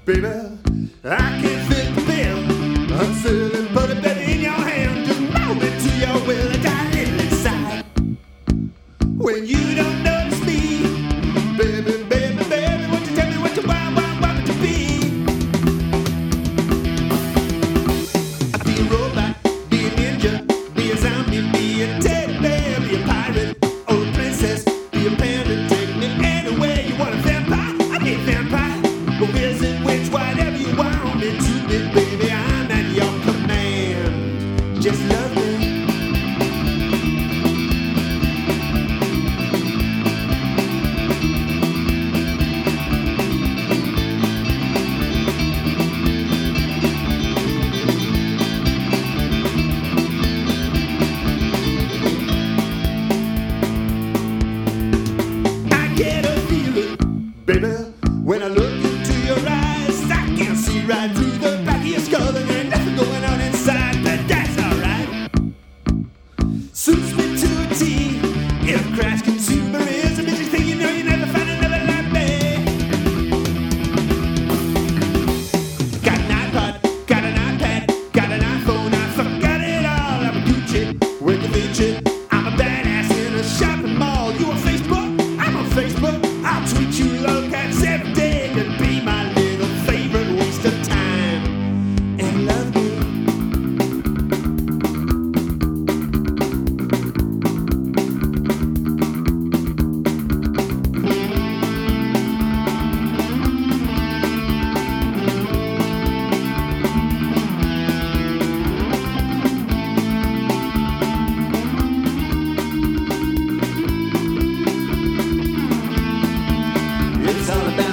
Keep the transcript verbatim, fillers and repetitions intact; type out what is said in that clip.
Baby, I can't fit the bill. I'm silly, put it baby in your hand. Just move it to your will and die a little inside. When you don't notice me, baby, baby, baby, won't you tell me what you want, want, want it to be? Be a robot, be a ninja, be a zombie, be a teddy bear, be a pirate, or a princess, be a panda, take me anywhere you want. A vampire, I need a vampire, but wizard, witch, whatever you want me to be, baby, I'm at your command. Just love me. Baby, when I look into your eyes, I can see right through the back of your skull, and there ain't nothing going on inside, but that's alright. Suits me to a T. If crash consumerism is your thing, you know you never find another like me. Got an iPod, got an iPad, got an iPhone, I forgot it all. I'm a Gucci, with a feature. I'm a badass in a shopping mall. You on Facebook? I'm on Facebook. I'll tweet you low cats every day to be my little favorite waste of time and love you. It's all about